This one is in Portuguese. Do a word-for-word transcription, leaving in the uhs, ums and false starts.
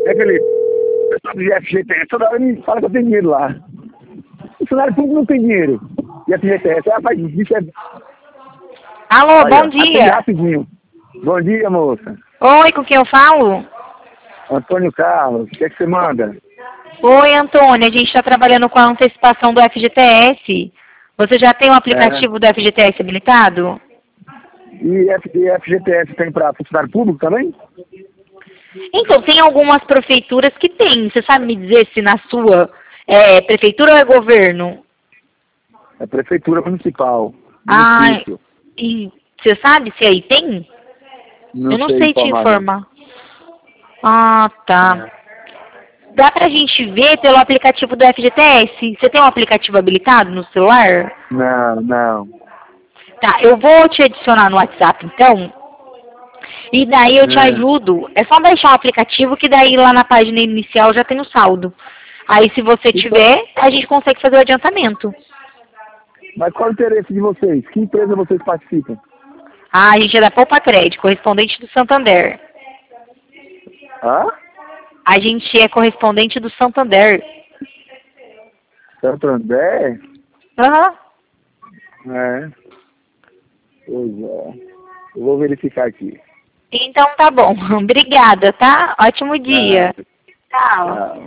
É, Felipe, o pessoal do F G T S toda hora me fala que eu tenho dinheiro lá. O funcionário público não tem dinheiro. E F G T S, rapaz, isso é... Alô, Aí, bom ó, dia. rapidinho. Bom dia, moça. Oi, com quem eu falo? Antônio Carlos, o que é que você manda? Oi, Antônio, a gente está trabalhando com a antecipação do F G T S. Você já tem o aplicativo do F G T S habilitado? E, F, e F G T S tem para funcionário público também? Então, tem algumas prefeituras que tem. Você sabe me dizer se na sua é prefeitura ou é governo? É prefeitura municipal. Ah, Município. e você sabe se aí tem? Não Eu não sei sei te informar, não. informar. Ah, tá. Dá pra gente ver pelo aplicativo do F G T S. Você tem um aplicativo habilitado no celular? Não, não. Tá, eu vou te adicionar no WhatsApp, então. E daí eu te É. ajudo. É só baixar o aplicativo que daí lá na página inicial já tem o saldo. Aí se você Então, tiver, a gente consegue fazer o adiantamento. mas qual o interesse de vocês? Que empresa vocês participam? Ah, a gente é da Poupa Crédito, correspondente do Santander. Hã? A gente é correspondente do Santander. Santo André? Aham. É. Pois é. Eu vou verificar aqui. Então tá bom. Obrigada, tá? Ótimo dia. Nada. Tchau. Tchau.